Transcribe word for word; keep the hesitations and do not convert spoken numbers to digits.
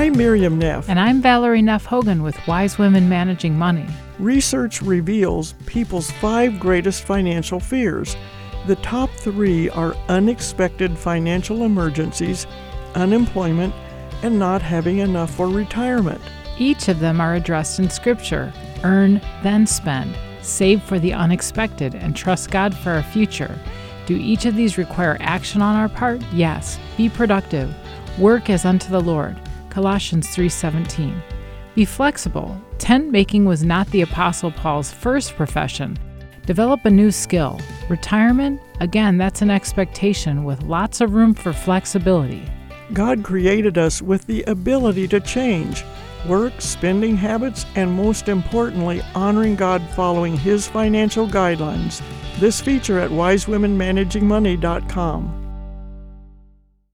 I'm Miriam Neff. And I'm Valerie Neff Hogan with Wise Women Managing Money. Research reveals people's five greatest financial fears. The top three are unexpected financial emergencies, unemployment, and not having enough for retirement. Each of them are addressed in Scripture. Earn, then spend. Save for the unexpected and trust God for our future. Do each of these require action on our part? Yes. Be productive. Work as unto the Lord. Colossians three seventeen. Be flexible. Tent making was not the Apostle Paul's first profession. Develop a new skill. Retirement? Again, that's an expectation with lots of room for flexibility. God created us with the ability to change. Work, spending habits, and most importantly, honoring God following His financial guidelines. This feature at wise women managing money dot com.